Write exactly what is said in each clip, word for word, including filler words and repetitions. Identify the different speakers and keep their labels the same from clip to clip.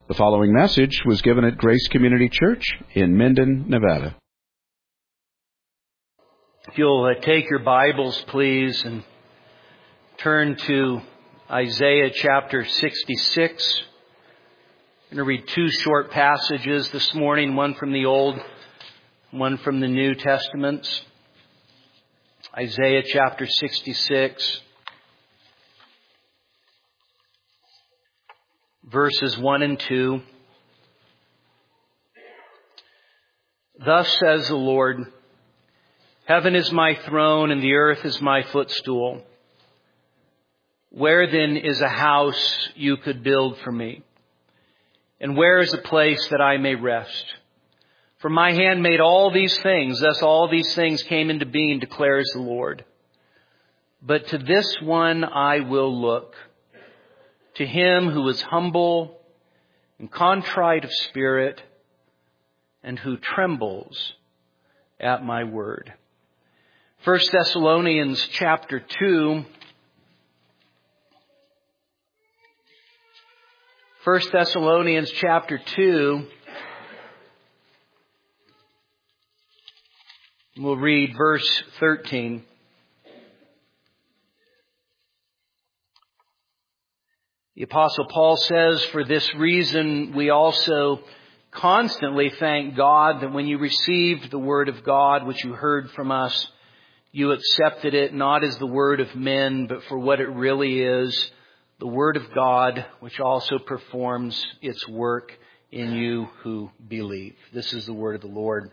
Speaker 1: The following message was given at Grace Community Church in Minden, Nevada.
Speaker 2: If you'll uh, take your Bibles, please, and turn to Isaiah chapter sixty-six. I'm going to read two short passages this morning, one from the Old, one from the New Testaments. Isaiah chapter sixty-six, verses one and two. Thus says the Lord, Heaven is my throne and the earth is my footstool. Where then is a house you could build for me? And where is a place that I may rest? For my hand made all these things, thus all these things came into being, declares the Lord. But to this one I will look, to him who is humble and contrite of spirit, and who trembles at my word. First Thessalonians chapter two. First Thessalonians chapter two. We'll read verse thirteen. The Apostle Paul says, For this reason we also constantly thank God that when you received the word of God, which you heard from us, you accepted it not as the word of men, but for what it really is, the word of God, which also performs its work in you who believe. This is the word of the Lord.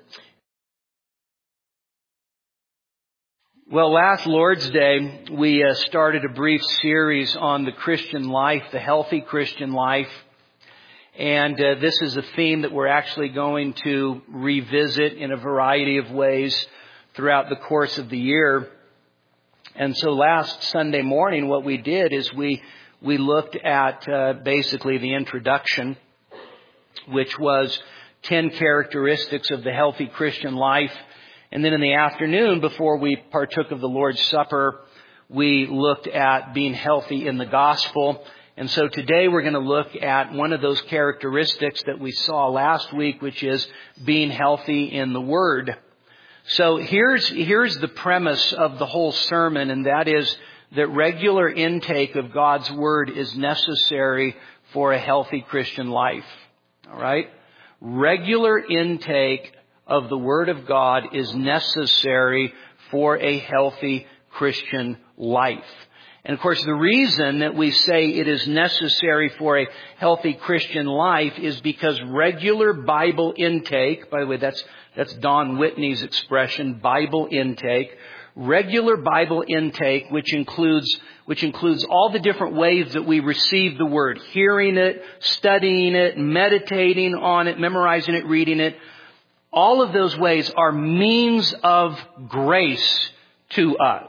Speaker 2: Well, last Lord's Day, we uh, started a brief series on the Christian life, the healthy Christian life. And uh, this is a theme that we're actually going to revisit in a variety of ways throughout the course of the year. And so last Sunday morning, what we did is we we looked at uh, basically the introduction, which was ten characteristics of the healthy Christian life. And then in the afternoon, before we partook of the Lord's Supper, we looked at being healthy in the gospel. And so today we're going to look at one of those characteristics that we saw last week, which is being healthy in the Word. So here's, here's the premise of the whole sermon, and that is that regular intake of God's Word is necessary for a healthy Christian life. All right? Regular intake of the Word of God is necessary for a healthy Christian life. And of course, the reason that we say it is necessary for a healthy Christian life is because regular Bible intake, by the way, that's, that's Don Whitney's expression, Bible intake, regular Bible intake, which includes, which includes all the different ways that we receive the Word, hearing it, studying it, meditating on it, memorizing it, reading it. All of those ways are means of grace to us.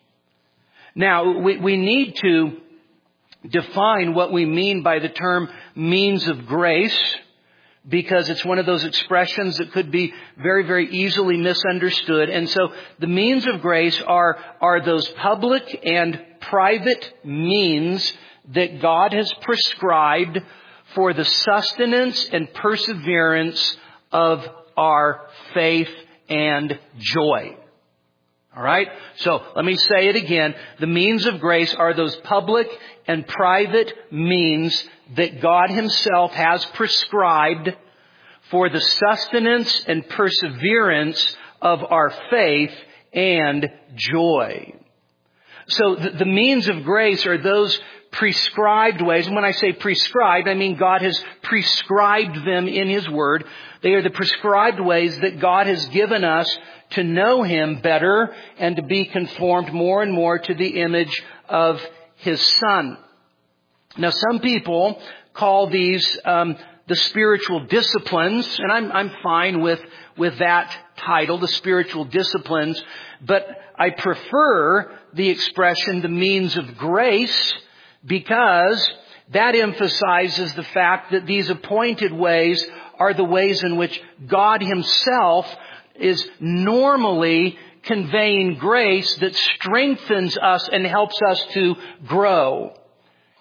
Speaker 2: Now, we, we need to define what we mean by the term means of grace, because it's one of those expressions that could be very, very easily misunderstood. And so the means of grace are, are those public and private means that God has prescribed for the sustenance and perseverance of our faith and joy. All right? So let me say it again. The means of grace are those public and private means that God Himself has prescribed for the sustenance and perseverance of our faith and joy. So the, the means of grace are those prescribed ways. And when I say prescribed, I mean God has prescribed them in His Word. They are the prescribed ways that God has given us to know Him better and to be conformed more and more to the image of His Son. Now, some people call these um, the spiritual disciplines, and I'm, I'm fine with, with that title, the spiritual disciplines, but I prefer the expression, the means of grace, because that emphasizes the fact that these appointed ways are the ways in which God Himself is normally conveying grace that strengthens us and helps us to grow.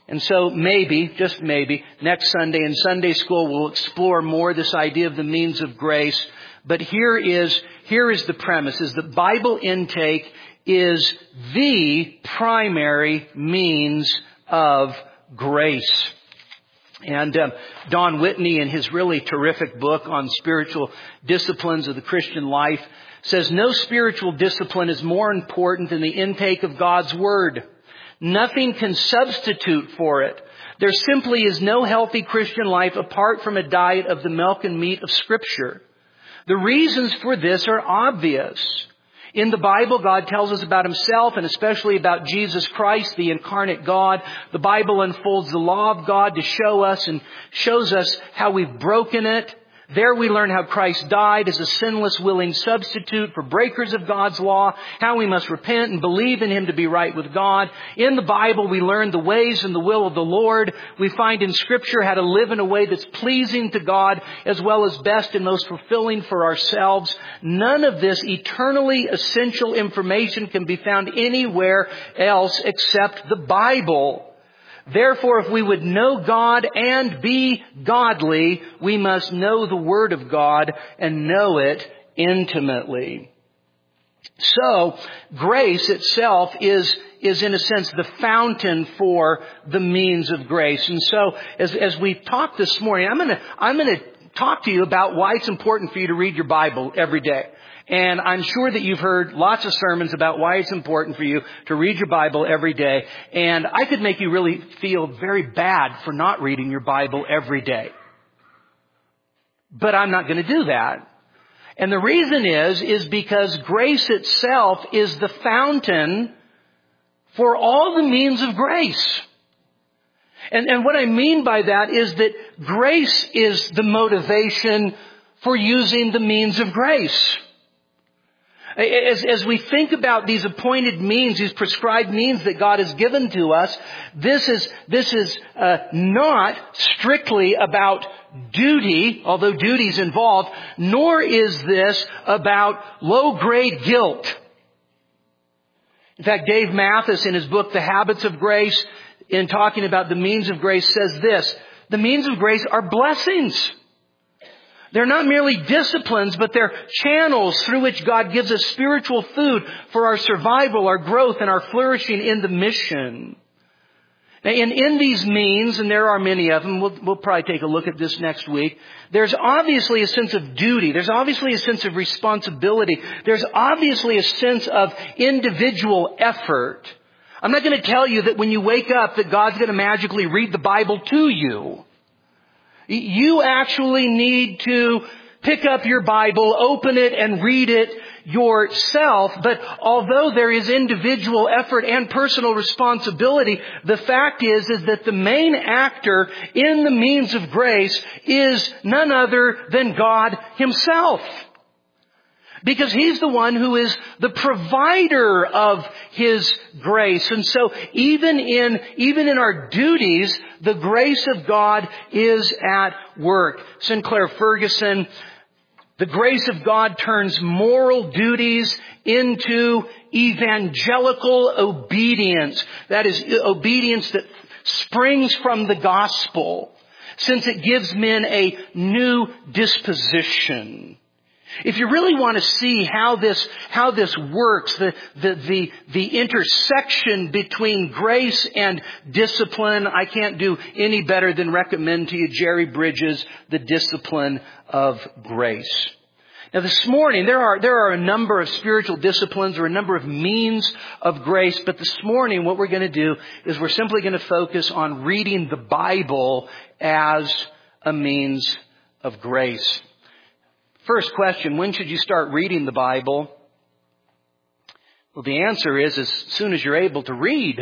Speaker 2: And so maybe, just maybe, next Sunday in Sunday school we'll explore more this idea of the means of grace. But here is, here is the premise, is that Bible intake is the primary means of grace. And um, Don Whitney, in his really terrific book on spiritual disciplines of the Christian life, says no spiritual discipline is more important than the intake of God's Word. Nothing can substitute for it. There simply is no healthy Christian life apart from a diet of the milk and meat of Scripture. The reasons for this are obvious. In the Bible, God tells us about Himself and especially about Jesus Christ, the incarnate God. The Bible unfolds the law of God to show us and shows us how we've broken it. There we learn how Christ died as a sinless, willing substitute for breakers of God's law, how we must repent and believe in Him to be right with God. In the Bible, we learn the ways and the will of the Lord. We find in Scripture how to live in a way that's pleasing to God as well as best and most fulfilling for ourselves. None of this eternally essential information can be found anywhere else except the Bible. Therefore, if we would know God and be godly, we must know the Word of God and know it intimately. So, grace itself is, is in a sense the fountain for the means of grace. And so, as, as we talk this morning, I'm gonna, I'm gonna talk to you about why it's important for you to read your Bible every day. And I'm sure that you've heard lots of sermons about why it's important for you to read your Bible every day. And I could make you really feel very bad for not reading your Bible every day. But I'm not going to do that. And the reason is, is because grace itself is the fountain for all the means of grace. And, and what I mean by that is that grace is the motivation for using the means of grace. As, as we think about these appointed means, these prescribed means that God has given to us, this is, this is uh, not strictly about duty, although duty is involved, nor is this about low-grade guilt. In fact, Dave Mathis, in his book, The Habits of Grace, in talking about the means of grace, says this: the means of grace are blessings. They're not merely disciplines, but they're channels through which God gives us spiritual food for our survival, our growth, and our flourishing in the mission. And in these means, and there are many of them, we'll, we'll probably take a look at this next week, there's obviously a sense of duty. There's obviously a sense of responsibility. There's obviously a sense of individual effort. I'm not going to tell you that when you wake up that God's going to magically read the Bible to you. You actually need to pick up your Bible, open it, and read it yourself. But although there is individual effort and personal responsibility, the fact is, is that the main actor in the means of grace is none other than God Himself. Because He's the one who is the provider of His grace. And so even in, even in our duties, the grace of God is at work. Sinclair Ferguson, the grace of God turns moral duties into evangelical obedience. That is obedience that springs from the gospel, since it gives men a new disposition. If you really want to see how this, how this works, the, the, the, the intersection between grace and discipline, I can't do any better than recommend to you Jerry Bridges' The Discipline of Grace. Now this morning, there are, there are a number of spiritual disciplines or a number of means of grace, but this morning what we're going to do is we're simply going to focus on reading the Bible as a means of grace. First question, when should you start reading the Bible? Well, the answer is as soon as you're able to read.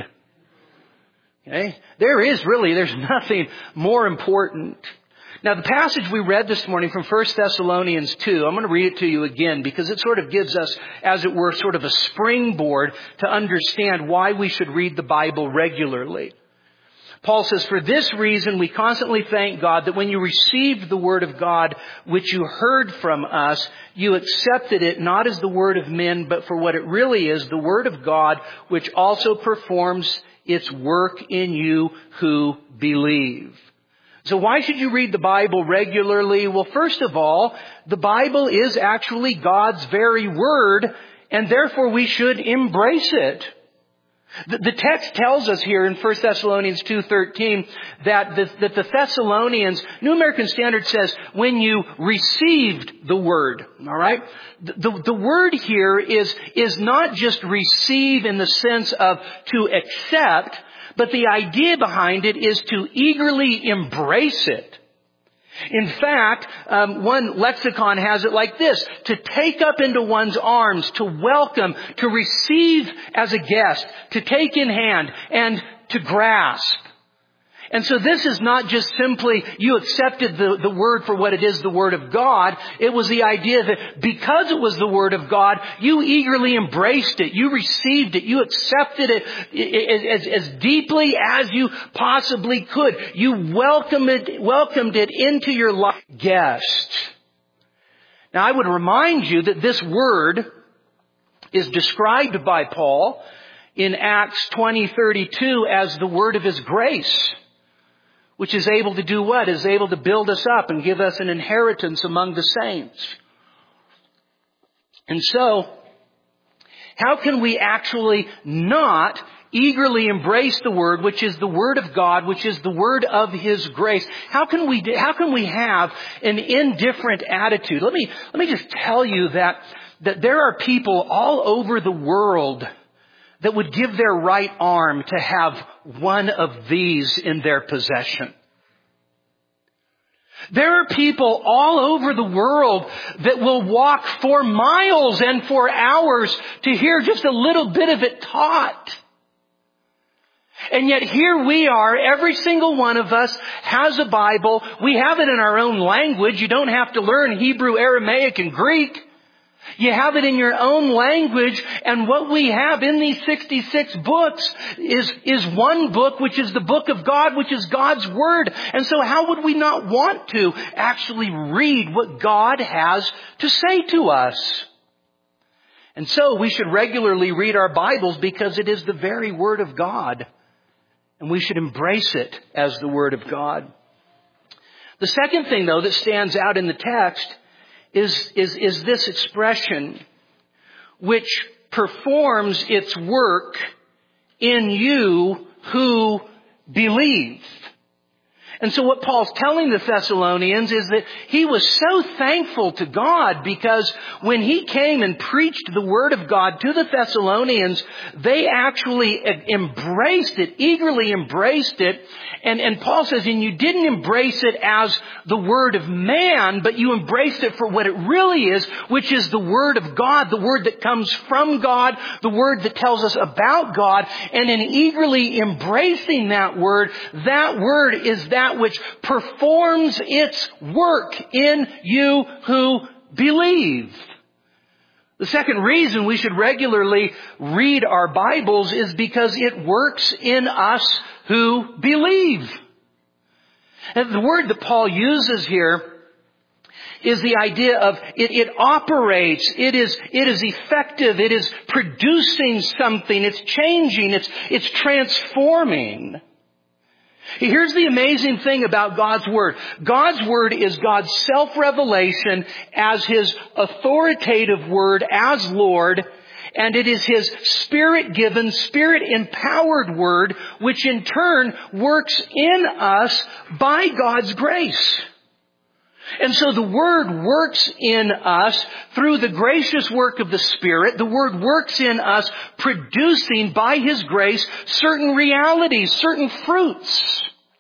Speaker 2: Okay? There is really, there's nothing more important. Now, the passage we read this morning from First Thessalonians two, I'm going to read it to you again because it sort of gives us, as it were, sort of a springboard to understand why we should read the Bible regularly. Paul says, for this reason, we constantly thank God that when you received the word of God, which you heard from us, you accepted it not as the word of men, but for what it really is, the word of God, which also performs its work in you who believe. So why should you read the Bible regularly? Well, first of all, the Bible is actually God's very word, and therefore we should embrace it. The, the text tells us here in First Thessalonians two thirteen that the, that the Thessalonians, New American Standard says, when you received the word, all right? The, the, the word here is, is not just receive in the sense of to accept, but the idea behind it is to eagerly embrace it. In fact, um, one lexicon has it like this: to take up into one's arms, to welcome, to receive as a guest, to take in hand, and to grasp. And so this is not just simply you accepted the, the word for what it is, the Word of God. It was the idea that because it was the Word of God, you eagerly embraced it. You received it. You accepted it as, as deeply as you possibly could. You welcomed it, welcomed it into your life. Guest. Now I would remind you that this word is described by Paul in Acts twenty thirty-two as the word of His grace, which is able to do what? Is able to build us up and give us an inheritance among the saints. And so, how can we actually not eagerly embrace the Word, which is the Word of God, which is the Word of His grace? How can we, how can we have an indifferent attitude? Let me, let me just tell you that, that there are people all over the world that would give their right arm to have one of these in their possession. There are people all over the world that will walk for miles and for hours to hear just a little bit of it taught. And yet here we are, every single one of us has a Bible. We have it in our own language. You don't have to learn Hebrew, Aramaic, and Greek. You have it in your own language, and what we have in these sixty-six books is, is one book, which is the book of God, which is God's Word. And so how would we not want to actually read what God has to say to us? And so we should regularly read our Bibles because it is the very Word of God, and we should embrace it as the Word of God. The second thing, though, that stands out in the text Is, is, is this expression, which performs its work in you who believe. And so what Paul's telling the Thessalonians is that he was so thankful to God because when he came and preached the Word of God to the Thessalonians, they actually embraced it, eagerly embraced it. And, and Paul says, and you didn't embrace it as the word of man, but you embraced it for what it really is, which is the Word of God, the Word that comes from God, the Word that tells us about God. And in eagerly embracing that Word, that Word is that which performs its work in you who believe. The second reason we should regularly read our Bibles is because it works in us who believe. And the word that Paul uses here is the idea of it, it operates, it is, it is effective, it is producing something, it's changing, it's, it's transforming. Here's the amazing thing about God's Word. God's Word is God's self-revelation as His authoritative Word, as Lord, and it is His Spirit-given, Spirit-empowered Word, which in turn works in us by God's grace. And so the Word works in us through the gracious work of the Spirit. The Word works in us producing by His grace certain realities, certain fruits.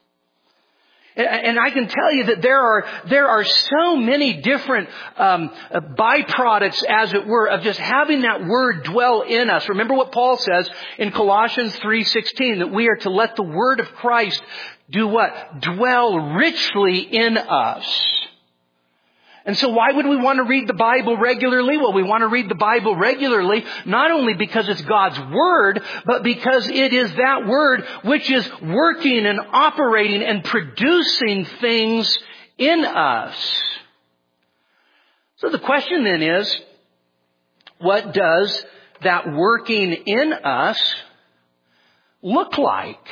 Speaker 2: And I can tell you that there are there are so many different um, byproducts, as it were, of just having that Word dwell in us. Remember what Paul says in Colossians three sixteen, that we are to let the Word of Christ do what? Dwell richly in us. And so why would we want to read the Bible regularly? Well, we want to read the Bible regularly not only because it's God's Word, but because it is that Word which is working and operating and producing things in us. So the question then is, what does that working in us look like?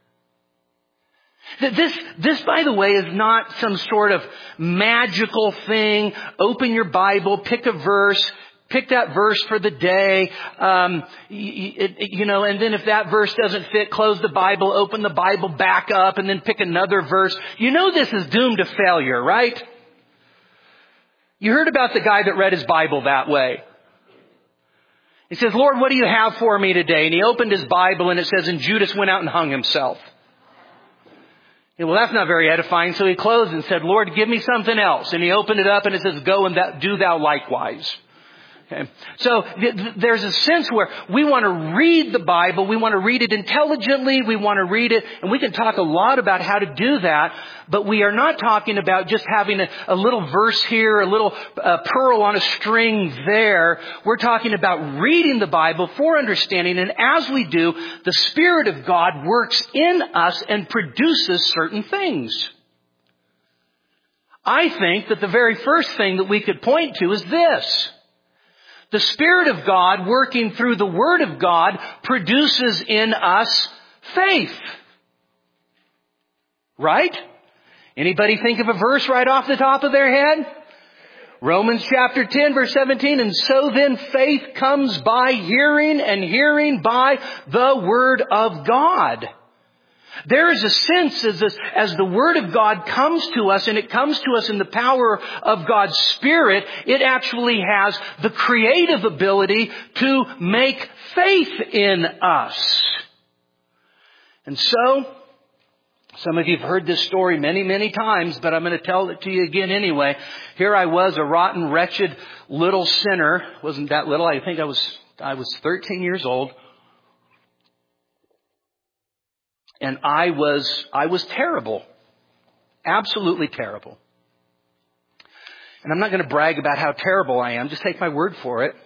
Speaker 2: This, this, by the way, is not some sort of magical thing. Open your Bible, pick a verse, pick that verse for the day, um, you, you know, and then if that verse doesn't fit, close the Bible, open the Bible back up, and then pick another verse. You know this is doomed to failure, right? You heard about the guy that read his Bible that way. He says, Lord, what do you have for me today? And he opened his Bible and it says, and Judas went out and hung himself. And well, that's not very edifying. So he closed and said, Lord, give me something else. And he opened it up and it says, go and that, do thou likewise. Okay. So th- th- there's a sense where we want to read the Bible. We want to read it intelligently. We want to read it. And we can talk a lot about how to do that. But we are not talking about just having a, a little verse here, a little uh, pearl on a string there. We're talking about reading the Bible for understanding. And as we do, the Spirit of God works in us and produces certain things. I think that the very first thing that we could point to is this. The Spirit of God working through the Word of God produces in us faith. Right? Anybody think of a verse right off the top of their head? Romans chapter ten verse seventeen, and so then faith comes by hearing, and hearing by the Word of God. There is a sense as, this, as the Word of God comes to us, and it comes to us in the power of God's Spirit, it actually has the creative ability to make faith in us. And so, some of you have heard this story many, many times, but I'm going to tell it to you again anyway. Here I was, a rotten, wretched little sinner. Wasn't that little? I think I was, I was thirteen years old. And I was, I was terrible. Absolutely terrible. And I'm not going to brag about how terrible I am. Just take my word for it.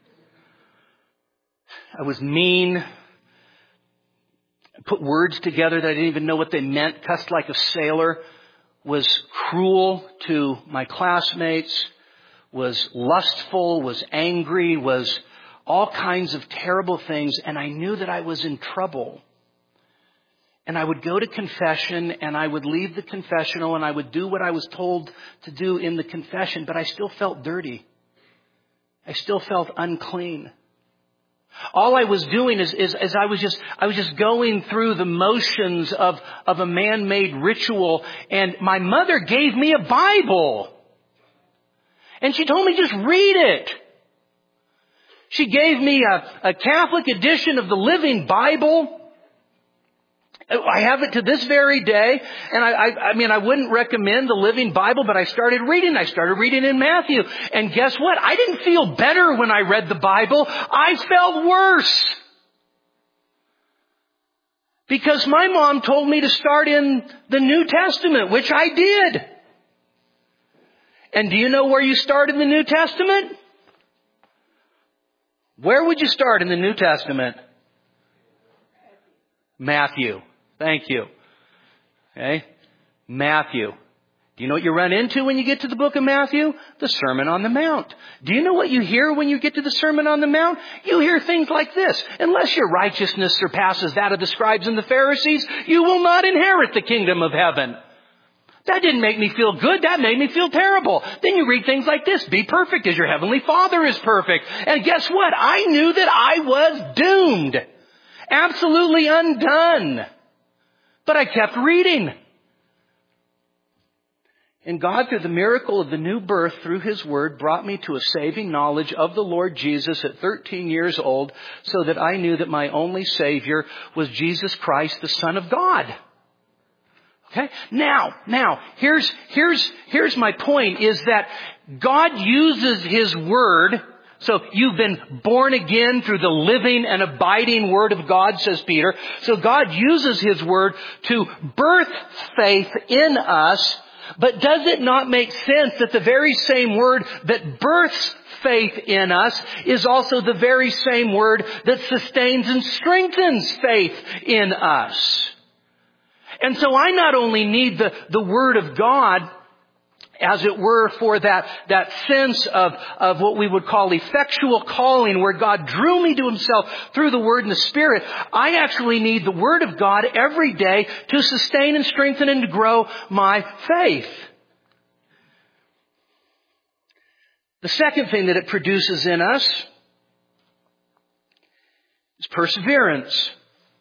Speaker 2: I was mean. Put words together that I didn't even know what they meant. Cussed like a sailor. Was cruel to my classmates. Was lustful. Was angry. Was all kinds of terrible things. And I knew that I was in trouble. And I would go to confession, and I would leave the confessional, and I would do what I was told to do in the confession, but I still felt dirty. I still felt unclean. All I was doing is, is, is I was just, I was just going through the motions of, of a man-made ritual, and my mother gave me a Bible. And she told me, just read it. She gave me a, a Catholic edition of the Living Bible. I have it to this very day, and I, I, I mean, I wouldn't recommend the Living Bible, but I started reading. I started reading in Matthew, and guess what? I didn't feel better when I read the Bible. I felt worse. Because my mom told me to start in the New Testament, which I did. And do you know where you start in the New Testament? Where would you start in the New Testament? Matthew. Thank you. Okay? Matthew. Do you know what you run into when you get to the book of Matthew? The Sermon on the Mount. Do you know what you hear when you get to the Sermon on the Mount? You hear things like this. Unless your righteousness surpasses that of the scribes and the Pharisees, you will not inherit the kingdom of heaven. That didn't make me feel good. That made me feel terrible. Then you read things like this. Be perfect as your heavenly Father is perfect. And guess what? I knew that I was doomed. Absolutely undone. But I kept reading. And God, through the miracle of the new birth through His Word, brought me to a saving knowledge of the Lord Jesus at thirteen years old, so that I knew that my only Savior was Jesus Christ, the Son of God. Okay? Now, now, here's, here's, here's my point, is that God uses His Word. So you've been born again through the living and abiding Word of God, says Peter. So God uses His Word to birth faith in us. But does it not make sense that the very same Word that births faith in us is also the very same Word that sustains and strengthens faith in us? And so I not only need the, the Word of God as it were, for that, that sense of, of what we would call effectual calling, where God drew me to Himself through the Word and the Spirit, I actually need the Word of God every day to sustain and strengthen and to grow my faith. The second thing that it produces in us is perseverance.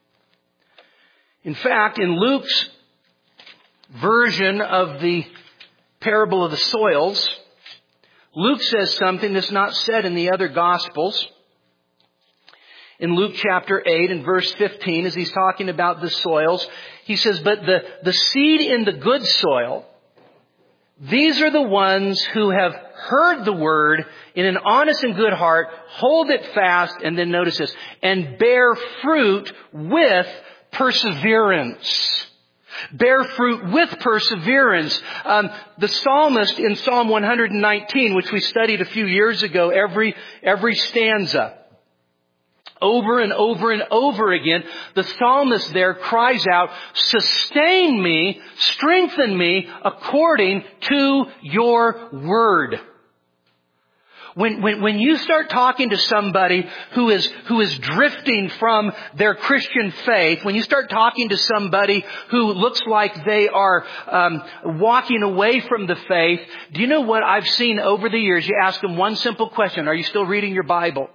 Speaker 2: In fact, in Luke's version of the parable of the soils, Luke says something that's not said in the other Gospels. In Luke chapter eight and verse fifteen, as he's talking about the soils, he says, but the, the seed in the good soil, these are the ones who have heard the word in an honest and good heart, hold it fast, and then notice this, and bear fruit with perseverance. Bear fruit with perseverance. Um, the psalmist in Psalm one nineteen, which we studied a few years ago, every, every stanza, over and over and over again, the psalmist there cries out, sustain me, strengthen me according to your word. When, when, when you start talking to somebody who is, who is drifting from their Christian faith, when you start talking to somebody who looks like they are um, walking away from the faith, do you know what I've seen over the years? You ask them one simple question: are you still reading your Bible?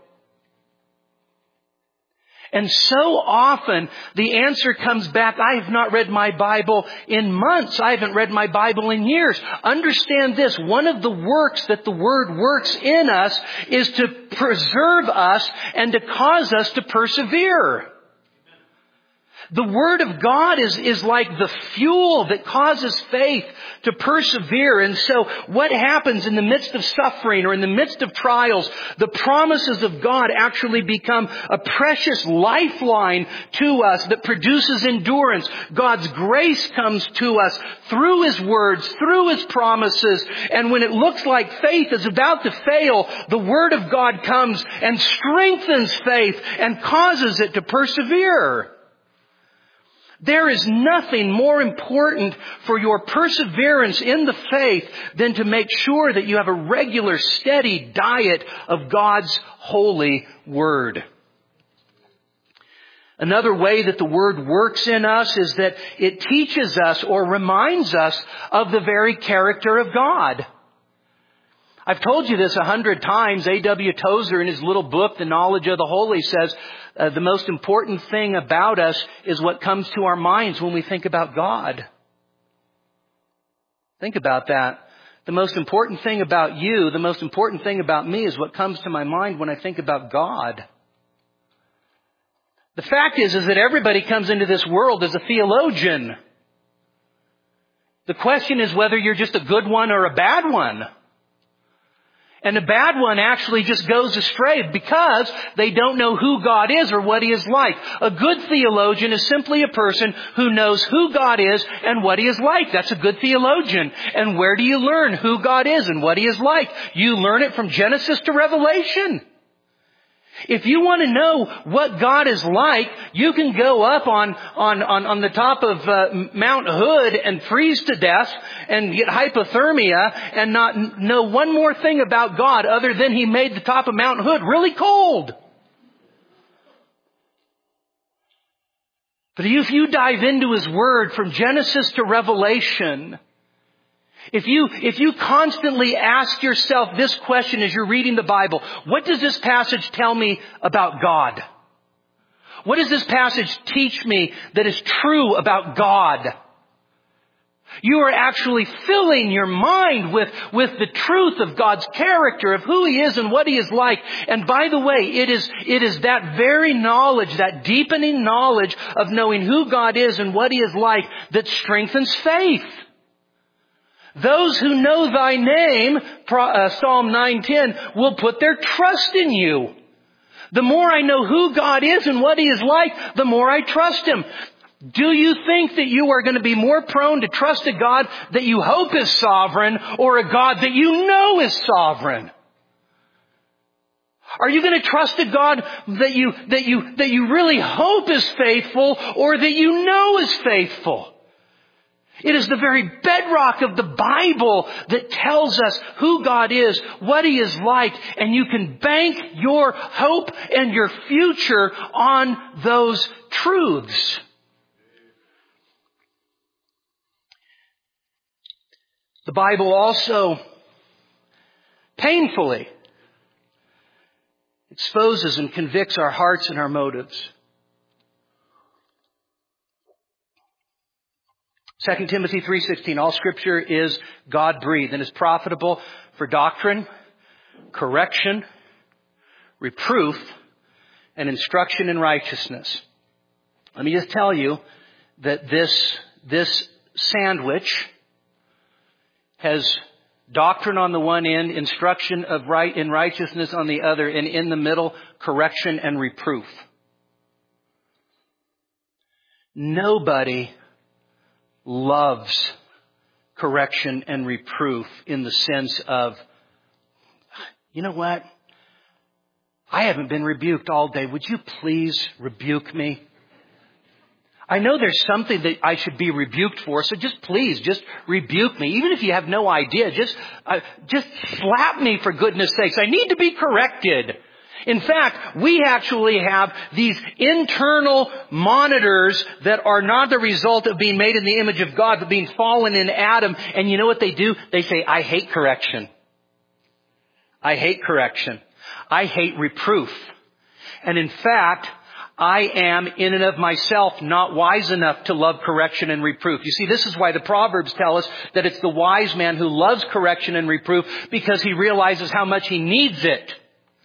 Speaker 2: And so often the answer comes back, I have not read my Bible in months. I haven't read my Bible in years. Understand this, one of the works that the Word works in us is to preserve us and to cause us to persevere. The Word of God is, is like the fuel that causes faith to persevere. And so what happens in the midst of suffering or in the midst of trials, the promises of God actually become a precious lifeline to us that produces endurance. God's grace comes to us through His words, through His promises. And when it looks like faith is about to fail, the Word of God comes and strengthens faith and causes it to persevere. There is nothing more important for your perseverance in the faith than to make sure that you have a regular, steady diet of God's holy Word. Another way that the Word works in us is that it teaches us or reminds us of the very character of God. I've told you this a hundred times. A W Tozer in his little book, The Knowledge of the Holy, says uh, the most important thing about us is what comes to our minds when we think about God. Think about that. The most important thing about you, the most important thing about me is what comes to my mind when I think about God. The fact is, is that everybody comes into this world as a theologian. The question is whether you're just a good one or a bad one. And the bad one actually just goes astray because they don't know who God is or what He is like. A good theologian is simply a person who knows who God is and what He is like. That's a good theologian. And where do you learn who God is and what He is like? You learn it from Genesis to Revelation. If you want to know what God is like, you can go up on, on, on, on the top of uh, Mount Hood and freeze to death and get hypothermia and not know one more thing about God other than He made the top of Mount Hood really cold. But if you dive into His Word from Genesis to Revelation, If you, if you constantly ask yourself this question as you're reading the Bible, what does this passage tell me about God? What does this passage teach me that is true about God? You are actually filling your mind with, with the truth of God's character, of who He is and what He is like. And by the way, it is, it is that very knowledge, that deepening knowledge of knowing who God is and what He is like that strengthens faith. Those who know Thy name, Psalm nine ten, will put their trust in You. The more I know who God is and what He is like, the more I trust Him. Do you think that you are going to be more prone to trust a God that you hope is sovereign or a God that you know is sovereign? Are you going to trust a God that you, that you, that you really hope is faithful or that you know is faithful? It is the very bedrock of the Bible that tells us who God is, what He is like, and you can bank your hope and your future on those truths. The Bible also painfully exposes and convicts our hearts and our motives. Second Timothy three sixteen, all Scripture is God-breathed and is profitable for doctrine, correction, reproof, and instruction in righteousness. Let me just tell you that this, this sandwich has doctrine on the one end, instruction of right in righteousness on the other, and in the middle, correction and reproof. Nobody loves correction and reproof in the sense of, you know what? I haven't been rebuked all day. Would you please rebuke me? I know there's something that I should be rebuked for, so just please, just rebuke me. Even if you have no idea, just, uh, just slap me for goodness sakes. I need to be corrected. In fact, we actually have these internal monitors that are not the result of being made in the image of God, but being fallen in Adam. And you know what they do? They say, I hate correction. I hate correction. I hate reproof. And in fact, I am in and of myself not wise enough to love correction and reproof. You see, this is why the Proverbs tell us that it's the wise man who loves correction and reproof, because he realizes how much he needs it.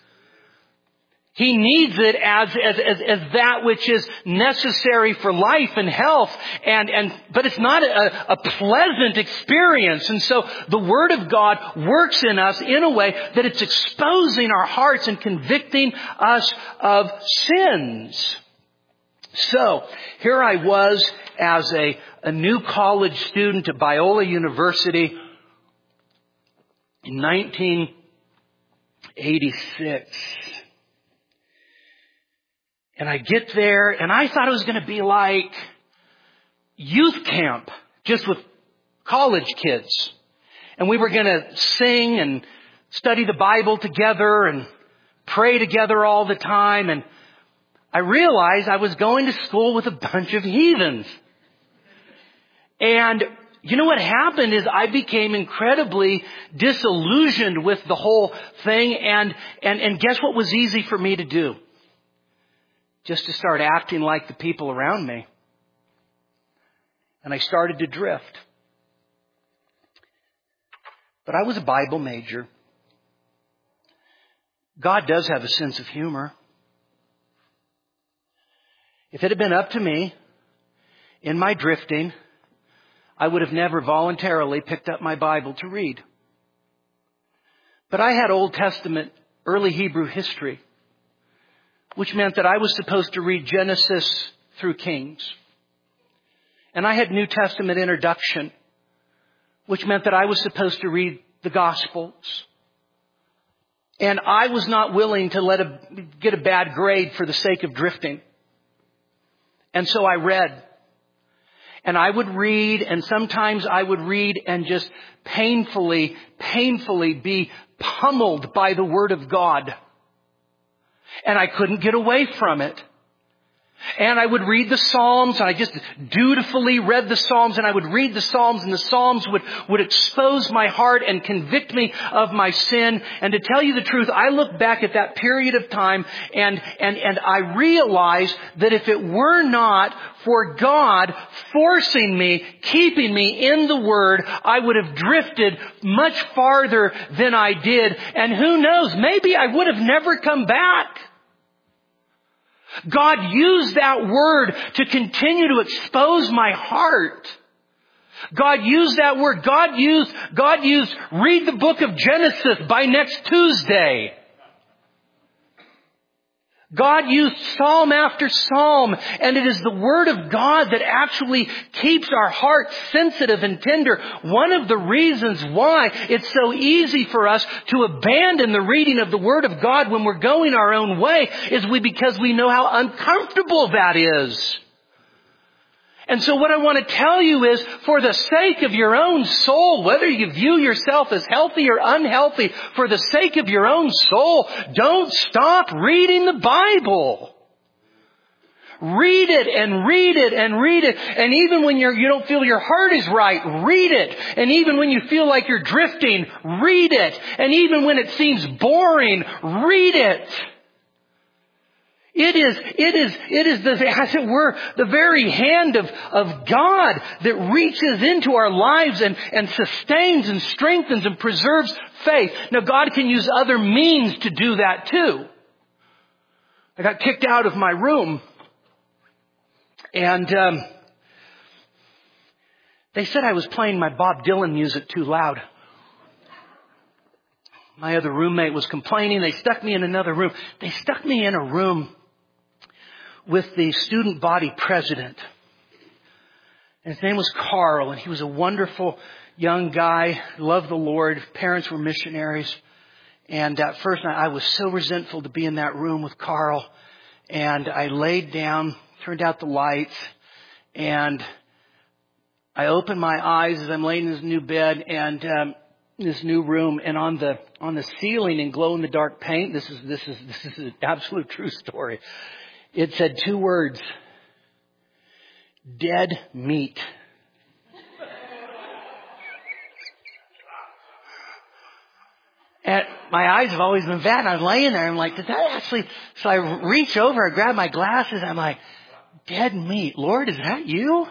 Speaker 2: He needs it as, as, as, as that which is necessary for life and health. And, and, but it's not a, a pleasant experience. And so the Word of God works in us in a way that it's exposing our hearts and convicting us of sins. So here I was as a, a new college student at Biola University in nineteen eighty-six. And I get there, and I thought it was going to be like youth camp, just with college kids. And we were going to sing and study the Bible together and pray together all the time. And I realized I was going to school with a bunch of heathens. And you know what happened is I became incredibly disillusioned with the whole thing. And, and, and guess what was easy for me to do? Just to start acting like the people around me. And I started to drift. But I was a Bible major. God does have a sense of humor. If it had been up to me, in my drifting, I would have never voluntarily picked up my Bible to read. But I had Old Testament, early Hebrew history, which meant that I was supposed to read Genesis through Kings. And I had New Testament introduction, which meant that I was supposed to read the Gospels. And I was not willing to let a, get a bad grade for the sake of drifting. And so I read. And I would read, and sometimes I would read and just painfully, painfully be pummeled by the Word of God. And I couldn't get away from it. And I would read the Psalms, and I just dutifully read the Psalms, and I would read the Psalms, and the Psalms would, would expose my heart and convict me of my sin. And to tell you the truth, I look back at that period of time, and, and, and I realize that if it were not for God forcing me, keeping me in the Word, I would have drifted much farther than I did. And who knows, maybe I would have never come back. God used that Word to continue to expose my heart. God used that Word. God used, God used, read the book of Genesis by next Tuesday. God used Psalm after Psalm, and it is the Word of God that actually keeps our hearts sensitive and tender. One of the reasons why it's so easy for us to abandon the reading of the Word of God when we're going our own way is we because we know how uncomfortable that is. And so what I want to tell you is, for the sake of your own soul, whether you view yourself as healthy or unhealthy, for the sake of your own soul, don't stop reading the Bible. Read it and read it and read it. And even when you're, you don't feel your heart is right, read it. And even when you feel like you're drifting, read it. And even when it seems boring, read it. It is, it is, it is the, as it were, the very hand of, of God that reaches into our lives and, and sustains and strengthens and preserves faith. Now, God can use other means to do that too. I got kicked out of my room, and um, they said I was playing my Bob Dylan music too loud. My other roommate was complaining. They stuck me in another room. They stuck me in a room with the student body president. And his name was Carl, and he was a wonderful young guy, loved the Lord. Parents were missionaries. And at first I was so resentful to be in that room with Carl. And I laid down, turned out the lights, and I opened my eyes as I'm laying in this new bed and um, this new room, and on the on the ceiling in glow in the dark paint, this is this is this is an absolute true story. It said two words: dead meat. And my eyes have always been bad, and I'm laying there, I'm like, did that actually? So I reach over, I grab my glasses, I'm like, dead meat. Lord, is that you?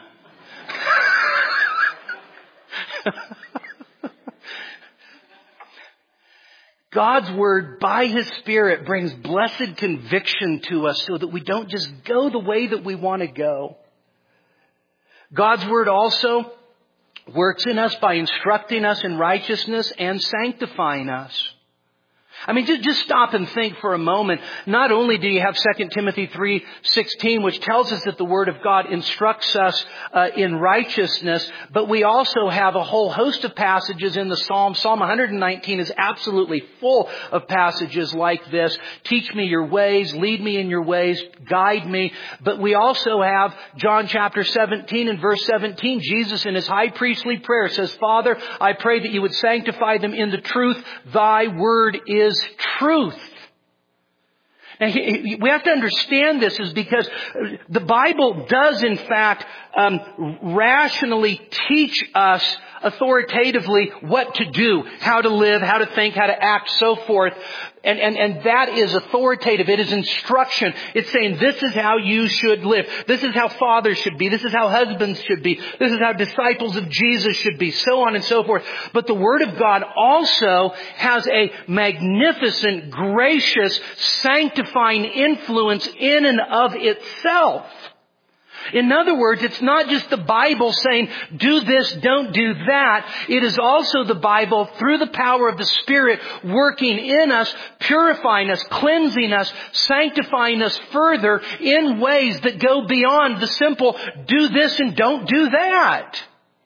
Speaker 2: God's Word, by His Spirit, brings blessed conviction to us so that we don't just go the way that we want to go. God's Word also works in us by instructing us in righteousness and sanctifying us. I mean, just, just stop and think for a moment. Not only do you have Second Timothy three sixteen, which tells us that the Word of God instructs us uh, in righteousness, but we also have a whole host of passages in the Psalms. Psalm one nineteen is absolutely full of passages like this. Teach me your ways, lead me in your ways, guide me. But we also have John chapter seventeen and verse seventeen. Jesus in His high priestly prayer says, Father, I pray that you would sanctify them in the truth. Thy word is is truth. Now, we have to understand this is because the Bible does, in fact, um, rationally teach us authoritatively what to do, how to live, how to think, how to act, so forth. And, and, and that is authoritative. It is instruction. It's saying this is how you should live. This is how fathers should be. This is how husbands should be. This is how disciples of Jesus should be, so on and so forth. But the Word of God also has a magnificent, gracious, sanctifying influence in and of itself. In other words, it's not just the Bible saying, do this, don't do that. It is also the Bible, through the power of the Spirit, working in us, purifying us, cleansing us, sanctifying us further in ways that go beyond the simple, do this and don't do that.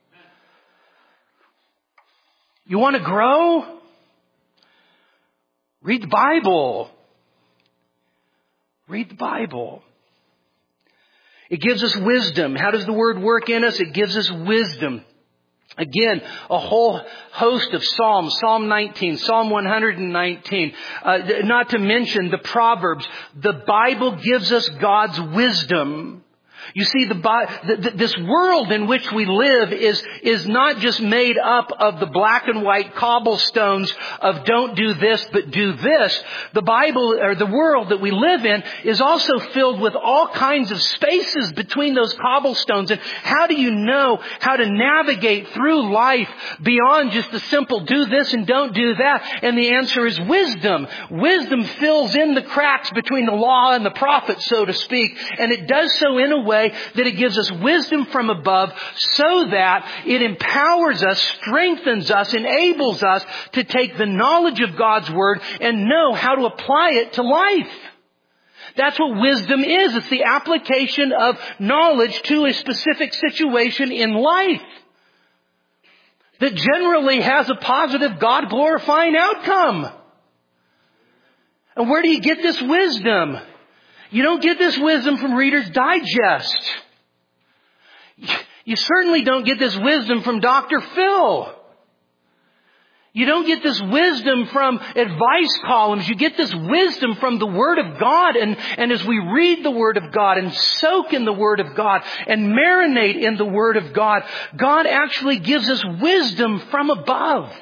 Speaker 2: You want to grow? Read the Bible. Read the Bible. It gives us wisdom. How does the Word work in us? It gives us wisdom. Again, a whole host of Psalms, Psalm nineteen, Psalm one nineteen, uh, not to mention the Proverbs. The Bible gives us God's wisdom. You see, the, the, this world in which we live is, is not just made up of the black and white cobblestones of don't do this, but do this. The Bible, or the world that we live in, is also filled with all kinds of spaces between those cobblestones. And how do you know how to navigate through life beyond just the simple do this and don't do that? And the answer is wisdom. Wisdom fills in the cracks between the law and the prophets, so to speak. And it does so in a way that it gives us wisdom from above so that it empowers us, strengthens us, enables us to take the knowledge of God's Word and know how to apply it to life. That's what wisdom is. It's the application of knowledge to a specific situation in life that generally has a positive, God-glorifying outcome. And where do you get this wisdom? You don't get this wisdom from Reader's Digest. You certainly don't get this wisdom from Doctor Phil. You don't get this wisdom from advice columns. You get this wisdom from the Word of God. And, and as we read the Word of God and soak in the Word of God and marinate in the Word of God, God actually gives us wisdom from above.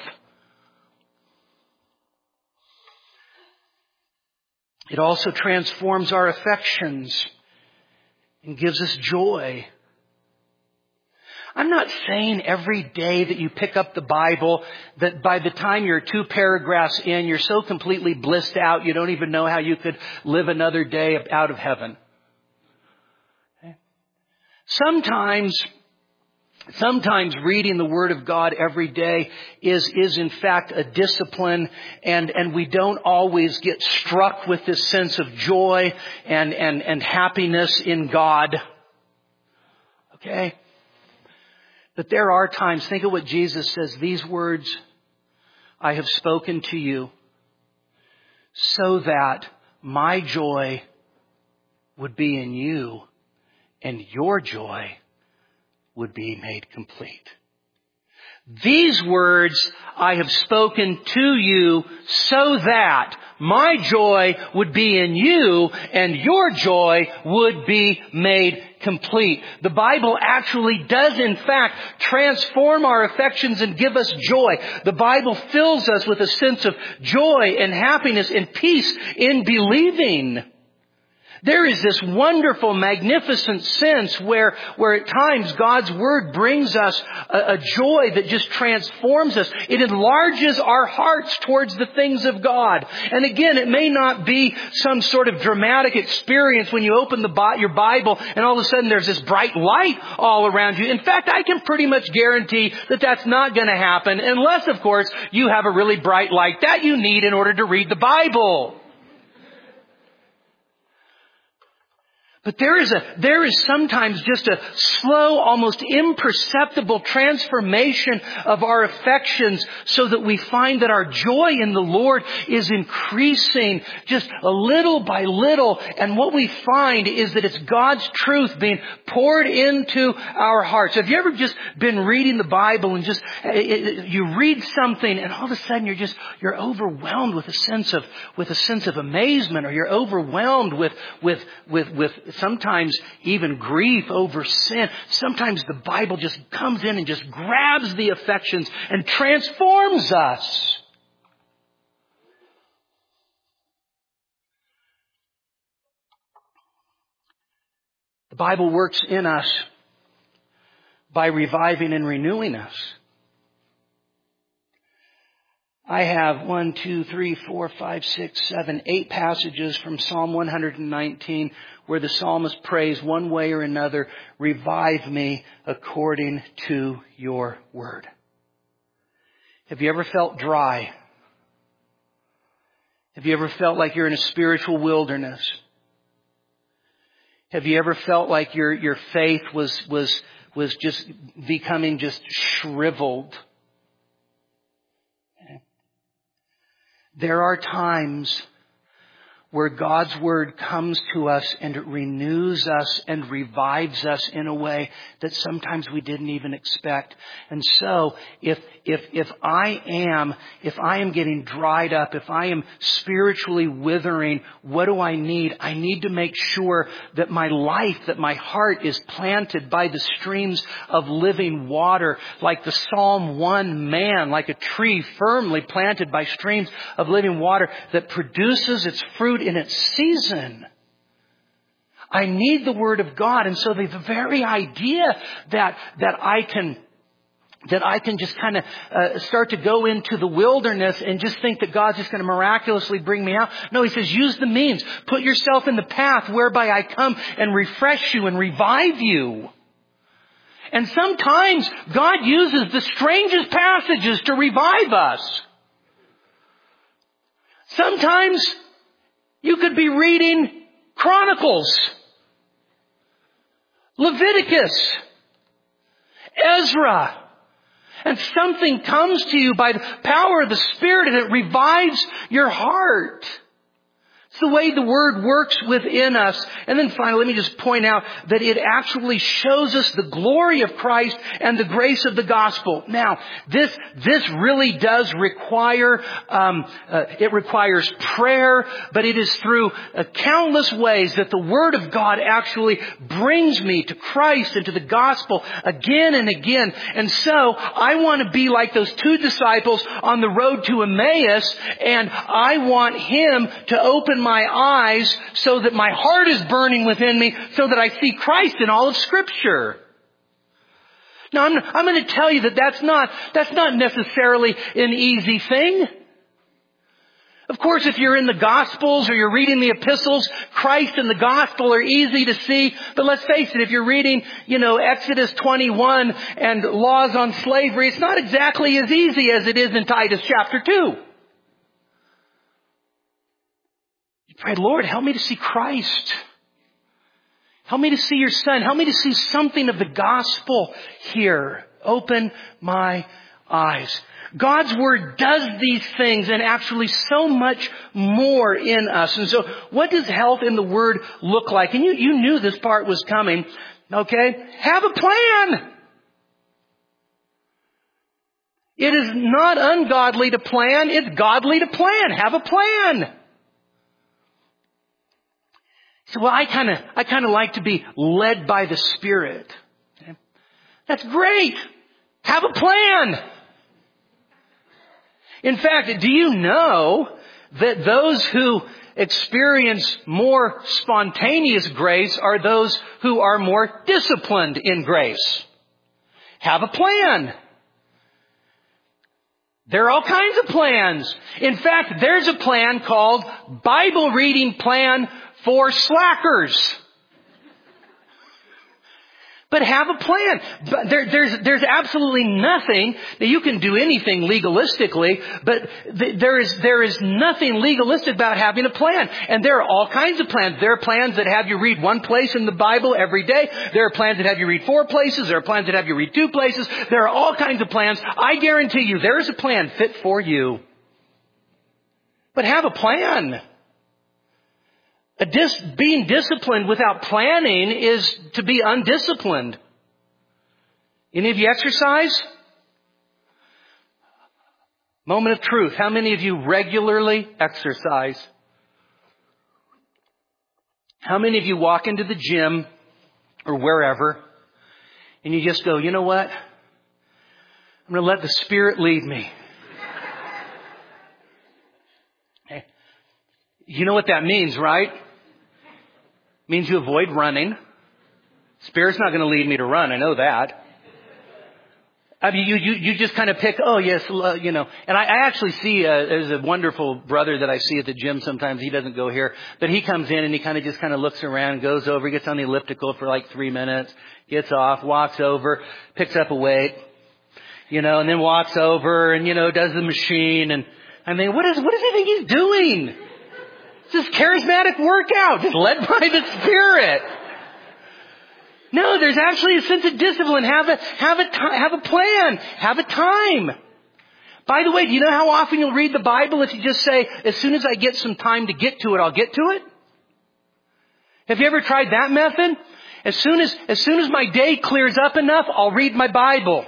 Speaker 2: It also transforms our affections and gives us joy. I'm not saying every day that you pick up the Bible that by the time you're two paragraphs in, you're so completely blissed out you don't even know how you could live another day out of heaven. Okay. Sometimes, sometimes reading the Word of God every day is, is in fact a discipline, and, and we don't always get struck with this sense of joy and, and, and happiness in God. Okay? But there are times, think of what Jesus says, these words I have spoken to you so that my joy would be in you and your joy would be made complete. These words I have spoken to you so that my joy would be in you and your joy would be made complete. The Bible actually does in fact transform our affections and give us joy. The Bible fills us with a sense of joy and happiness and peace in believing. There is this wonderful, magnificent sense where, where at times God's Word brings us a, a joy that just transforms us. It enlarges our hearts towards the things of God. And again, it may not be some sort of dramatic experience when you open the, your Bible and all of a sudden there's this bright light all around you. In fact, I can pretty much guarantee that that's not going to happen unless, of course, you have a really bright light that you need in order to read the Bible. But there is a, there is sometimes just a slow, almost imperceptible transformation of our affections so that we find that our joy in the Lord is increasing just a little by little. And what we find is that it's God's truth being poured into our hearts. Have you ever just been reading the Bible and just, you read something and all of a sudden you're just, you're overwhelmed with a sense of, with a sense of amazement, or you're overwhelmed with, with, with, with, sometimes even grief over sin. Sometimes the Bible just comes in and just grabs the affections and transforms us. The Bible works in us by reviving and renewing us. I have one, two, three, four, five, six, seven, eight passages from Psalm one nineteen where the psalmist prays one way or another, revive me according to your word. Have you ever felt dry? Have you ever felt like you're in a spiritual wilderness? Have you ever felt like your, your faith was, was, was just becoming just shriveled? There are times where God's Word comes to us and it renews us and revives us in a way that sometimes we didn't even expect. And so, if, if, if I am, if I am getting dried up, if I am spiritually withering, what do I need? I need to make sure that my life, that my heart is planted by the streams of living water, like the Psalm one man, like a tree firmly planted by streams of living water that produces its fruit in its season. I need the Word of God. And so the, the very idea that, that I can, that I can just kind of uh, start to go into the wilderness and just think that God's just going to miraculously bring me out. No, He says, use the means. Put yourself in the path whereby I come and refresh you and revive you. And sometimes God uses the strangest passages to revive us. Sometimes you could be reading Chronicles, Leviticus, Ezra, and something comes to you by the power of the Spirit and it revives your heart. It's the way the Word works within us. And then finally, let me just point out that it actually shows us the glory of Christ and the grace of the gospel. Now, this this really does require, um, uh, it requires prayer, but it is through uh, countless ways that the Word of God actually brings me to Christ and to the gospel again and again. And so, I want to be like those two disciples on the road to Emmaus, and I want Him to open my eyes so that my heart is burning within me, so that I see Christ in all of Scripture. Now, I'm, I'm going to tell you that that's not, that's not necessarily an easy thing. Of course, if you're in the Gospels or you're reading the epistles, Christ and the Gospel are easy to see. But let's face it, if you're reading, you know, Exodus twenty-one and laws on slavery, it's not exactly as easy as it is in Titus chapter two. You pray, Lord, help me to see Christ. Help me to see your Son. Help me to see something of the gospel here. Open my eyes. God's Word does these things and actually so much more in us. And so what does health in the Word look like? And you, you knew this part was coming. Okay? Have a plan. It is not ungodly to plan. It's godly to plan. Have a plan. So, well, I kind of, I kind of like to be led by the Spirit. Okay? That's great. Have a plan. In fact, do you know that those who experience more spontaneous grace are those who are more disciplined in grace? Have a plan. There are all kinds of plans. In fact, there's a plan called Bible Reading Plan for Slackers. But have a plan. But there, there's, there's absolutely nothing that you can do anything legalistically, but th- there is, there is nothing legalistic about having a plan. And there are all kinds of plans. There are plans that have you read one place in the Bible every day. There are plans that have you read four places. There are plans that have you read two places. There are all kinds of plans. I guarantee you there is a plan fit for you. But have a plan. A dis- being disciplined without planning is to be undisciplined. Any of you exercise? Moment of truth. How many of you regularly exercise? How many of you walk into the gym or wherever and you just go, you know what? I'm going to let the Spirit lead me. Okay. You know what that means, right? Means you avoid running. Spirit's not going to lead me to run. I know that. I mean, you, you, you just kind of pick, oh yes, uh, you know. And I, I actually see, uh, there's a wonderful brother that I see at the gym sometimes. He doesn't go here, but he comes in and he kind of just kind of looks around, goes over, gets on the elliptical for like three minutes, gets off, walks over, picks up a weight, you know, and then walks over and, you know, does the machine. And I mean, what is, what does he think he's doing? It's this charismatic workout, just led by the Spirit. No, there's actually a sense of discipline. Have a, have a, have a plan. Have a time. By the way, do you know how often you'll read the Bible if you just say, as soon as I get some time to get to it, I'll get to it? Have you ever tried that method? As soon as, as soon as my day clears up enough, I'll read my Bible.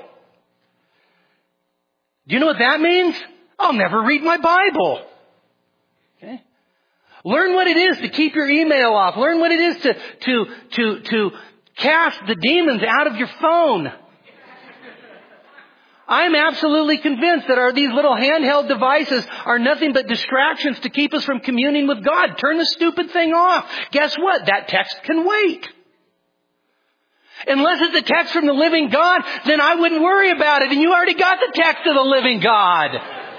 Speaker 2: Do you know what that means? I'll never read my Bible. Okay? Learn what it is to keep your email off. Learn what it is to, to, to, to cast the demons out of your phone. I'm absolutely convinced that our, these little handheld devices are nothing but distractions to keep us from communing with God. Turn the stupid thing off. Guess what? That text can wait. Unless it's a text from the living God, then I wouldn't worry about it. And you already got the text of the living God.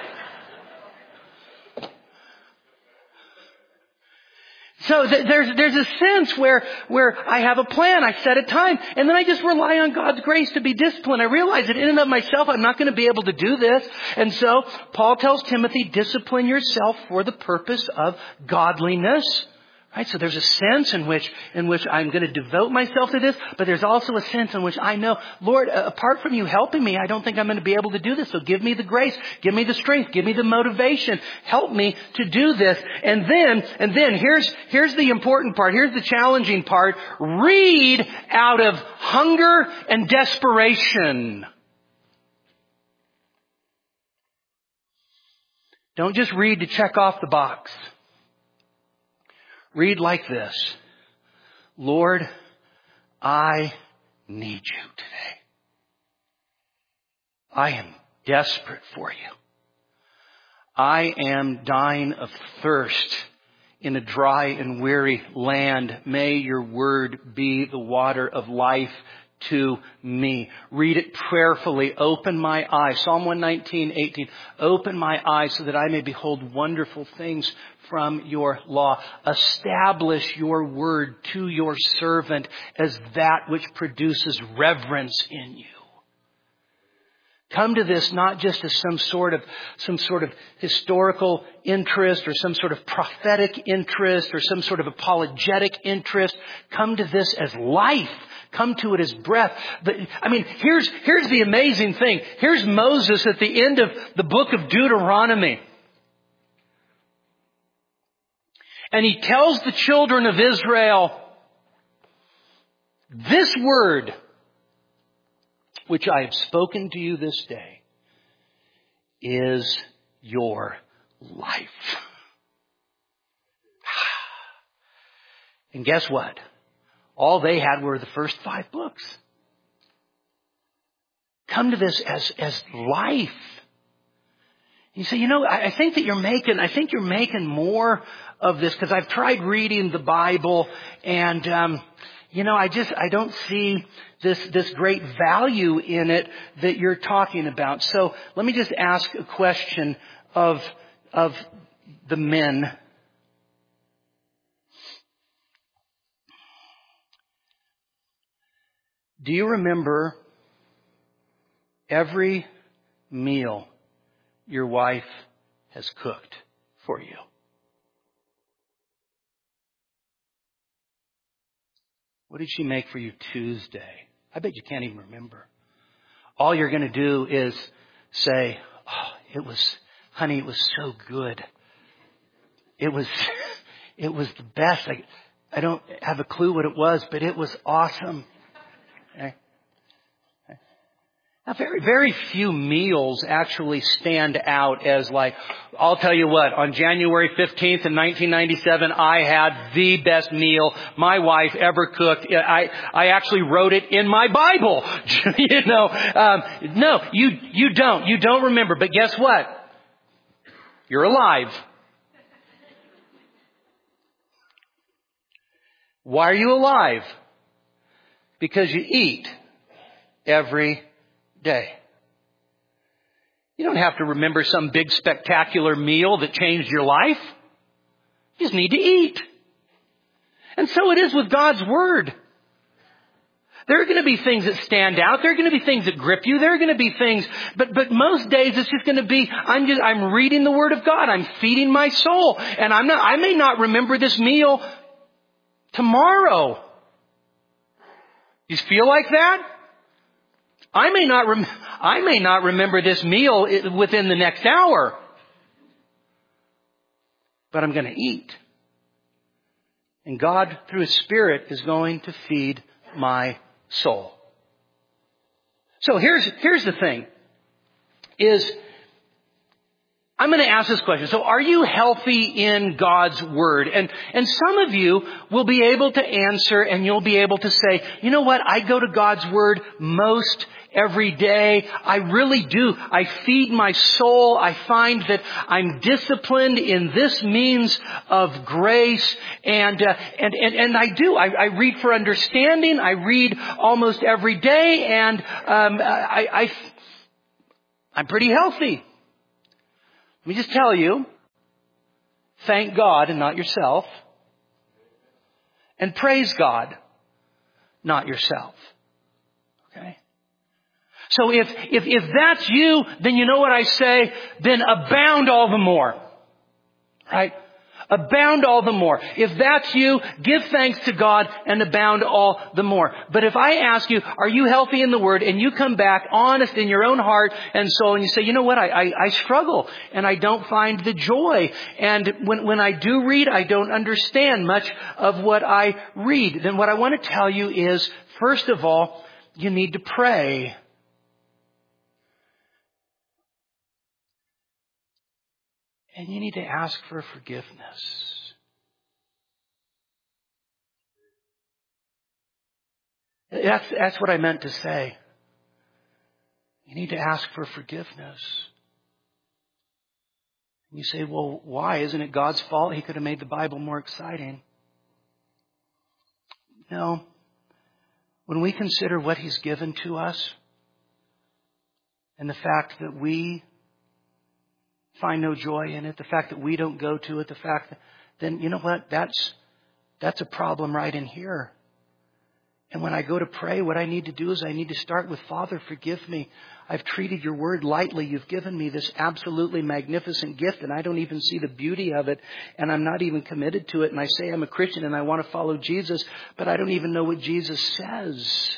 Speaker 2: So th- there's there's a sense where where I have a plan, I set a time, and then I just rely on God's grace to be disciplined. I realize that in and of myself, I'm not going to be able to do this. And so Paul tells Timothy, discipline yourself for the purpose of godliness. Right? So there's a sense in which, in which I'm going to devote myself to this, but there's also a sense in which I know, Lord, apart from you helping me, I don't think I'm going to be able to do this. So give me the grace, give me the strength, give me the motivation, help me to do this. And then, and then here's, here's the important part. Here's the challenging part. Read out of hunger and desperation. Don't just read to check off the box. Read like this. Lord, I need you today. I am desperate for you. I am dying of thirst in a dry and weary land. May your word be the water of life to me. Read it prayerfully. Open my eyes. Psalm one nineteen, eighteen. Open my eyes so that I may behold wonderful things from your law. Establish your word to your servant as that which produces reverence in you. Come to this not just as some sort of, some sort of historical interest or some sort of prophetic interest or some sort of apologetic interest. Come to this as life. Come to it as breath. I mean, here's, here's the amazing thing. Here's Moses at the end of the book of Deuteronomy. And he tells the children of Israel, this word, which I have spoken to you this day, is your life. And guess what? All they had were the first five books. Come to this as, as life. You say, you know, I think that you're making, I think you're making more of this because I've tried reading the Bible and, um, you know, I just, I don't see this, this great value in it that you're talking about. So let me just ask a question of, of the men. Do you remember every meal your wife has cooked for you? What did she make for you Tuesday? I bet you can't even remember. All you're going to do is say, oh, it was, honey, it was so good. It was, it was the best. I, I don't have a clue what it was, but it was awesome. Okay. Now, very, very few meals actually stand out as like, I'll tell you what, on January fifteenth in nineteen ninety-seven, I had the best meal my wife ever cooked. I, I actually wrote it in my Bible. you know, um, no, you, you don't. You don't remember. But guess what? You're alive. Why are you alive? Because you eat every day. You don't have to remember some big spectacular meal that changed your life. You just need to eat. And so it is with God's Word. There are going to be things that stand out. There are going to be things that grip you. There are going to be things, but, but most days it's just going to be, I'm just, I'm reading the Word of God. I'm feeding my soul. And I'm not, I may not remember this meal tomorrow. You feel like that? I may not rem- I may not remember this meal within the next hour. But I'm going to eat. And God, through His Spirit, is going to feed my soul. So here's, here's the thing. Is I'm going to ask this question. So are you healthy in God's Word? And, and some of you will be able to answer and you'll be able to say, you know what? I go to God's Word most every day. I really do. I feed my soul. I find that I'm disciplined in this means of grace. And, uh, and, and, and I do. I, I read for understanding. I read almost every day. And, um, I, I, I'm pretty healthy. Let me just tell you, thank God and not yourself. And praise God, not yourself. Okay? So if, if, if that's you, then you know what I say, then abound all the more. Right? Abound all the more. If that's you, give thanks to God and abound all the more. But if I ask you, are you healthy in the Word? And you come back honest in your own heart and soul and you say, you know what, I, I, I struggle and I don't find the joy. And when, when I do read, I don't understand much of what I read. Then what I want to tell you is, first of all, you need to pray. And you need to ask for forgiveness. That's, that's what I meant to say. You need to ask for forgiveness. And you say, well, why? Isn't it God's fault? He could have made the Bible more exciting. No. When we consider what He's given to us and the fact that we find no joy in it, the fact that we don't go to it, the fact that, then you know what? That's, that's a problem right in here. And when I go to pray, what I need to do is I need to start with, Father, forgive me. I've treated your word lightly. You've given me this absolutely magnificent gift and I don't even see the beauty of it. And I'm not even committed to it. And I say I'm a Christian and I want to follow Jesus, but I don't even know what Jesus says.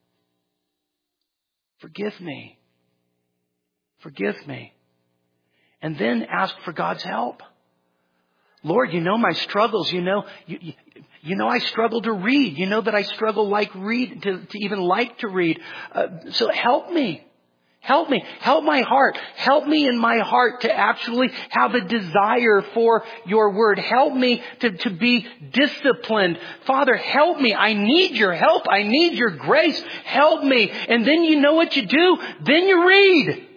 Speaker 2: Forgive me. Forgive me. And then ask for God's help. Lord, you know my struggles. You know, you, you, you know I struggle to read. You know that I struggle like read to, to even like to read. Uh, so help me. Help me. Help my heart. Help me in my heart to actually have a desire for your word. Help me to, to be disciplined. Father, help me. I need your help. I need your grace. Help me. And then you know what you do? Then you read.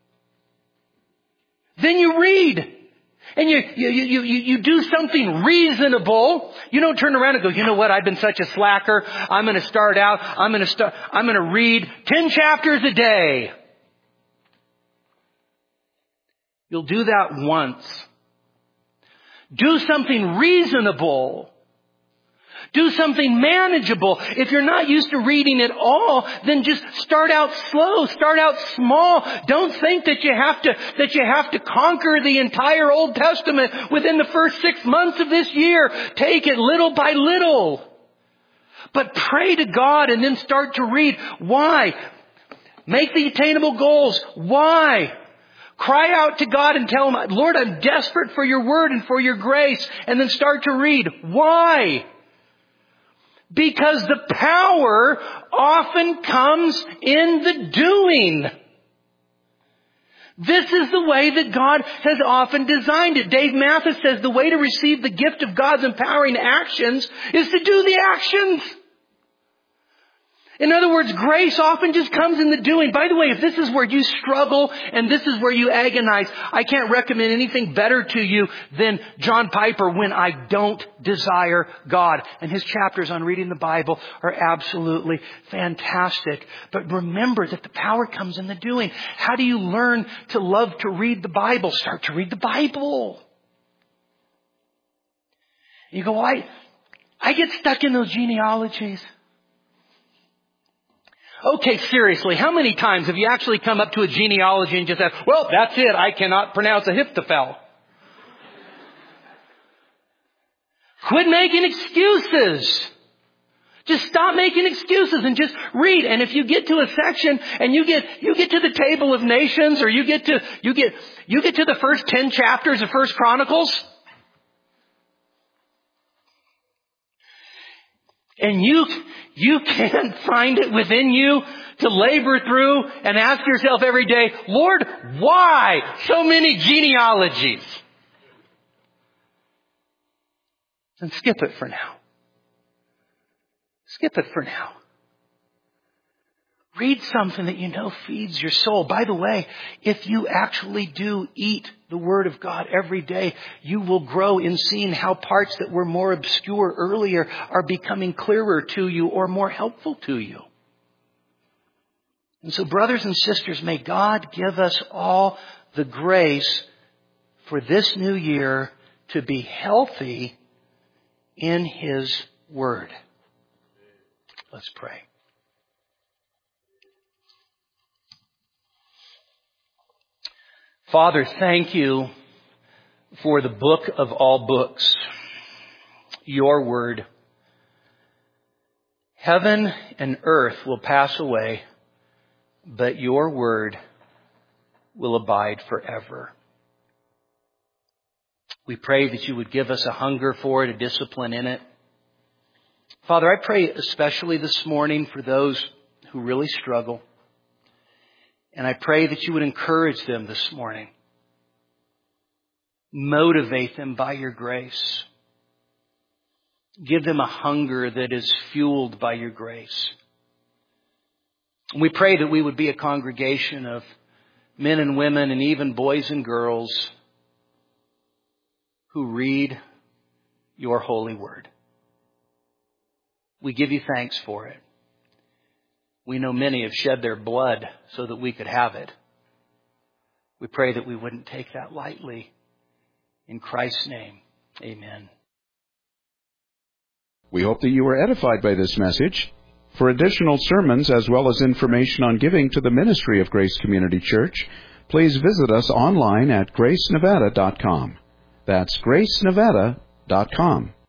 Speaker 2: Then you read. And you, you, you, you, you do something reasonable. You don't turn around and go, you know what? I've been such a slacker. I'm going to start out. I'm going to start, I'm going to read ten chapters a day. You'll do that once. Do something reasonable. Do something manageable. If you're not used to reading at all, then just start out slow. Start out small. Don't think that you have to, that you have to conquer the entire Old Testament within the first six months of this year. Take it little by little. But pray to God and then start to read. Why? Make the attainable goals. Why? Cry out to God and tell Him, Lord, I'm desperate for your word and for your grace. And then start to read. Why? Because the power often comes in the doing. This is the way that God has often designed it. Dave Mathis says the way to receive the gift of God's empowering actions is to do the actions. In other words, grace often just comes in the doing. By the way, if this is where you struggle and this is where you agonize, I can't recommend anything better to you than John Piper, When I Don't Desire God. And his chapters on reading the Bible are absolutely fantastic. But remember that the power comes in the doing. How do you learn to love to read the Bible? Start to read the Bible. You go, well, I, I get stuck in those genealogies. Okay, seriously, how many times have you actually come up to a genealogy and just said, well, that's it, I cannot pronounce Ahithophel? Quit making excuses. Just stop making excuses and just read. And if you get to a section and you get, you get to the Table of Nations, or you get to, you get, you get to the first ten chapters of First Chronicles, and you, you can't find it within you to labor through and ask yourself every day, Lord, why so many genealogies? Then skip it for now. Skip it for now. Read something that you know feeds your soul. By the way, if you actually do eat the Word of God every day, you will grow in seeing how parts that were more obscure earlier are becoming clearer to you or more helpful to you. And so, brothers and sisters, may God give us all the grace for this new year to be healthy in His Word. Let's pray. Father, thank you for the book of all books, your word. Heaven and earth will pass away, but your word will abide forever. We pray that you would give us a hunger for it, a discipline in it. Father, I pray especially this morning for those who really struggle. And I pray that you would encourage them this morning. Motivate them by your grace. Give them a hunger that is fueled by your grace. And we pray that we would be a congregation of men and women and even boys and girls who read your holy word. We give you thanks for it. We know many have shed their blood so that we could have it. We pray that we wouldn't take that lightly. In Christ's name, amen.
Speaker 1: We hope that you were edified by this message. For additional sermons as well as information on giving to the ministry of Grace Community Church, please visit us online at grace nevada dot com. That's grace nevada dot com.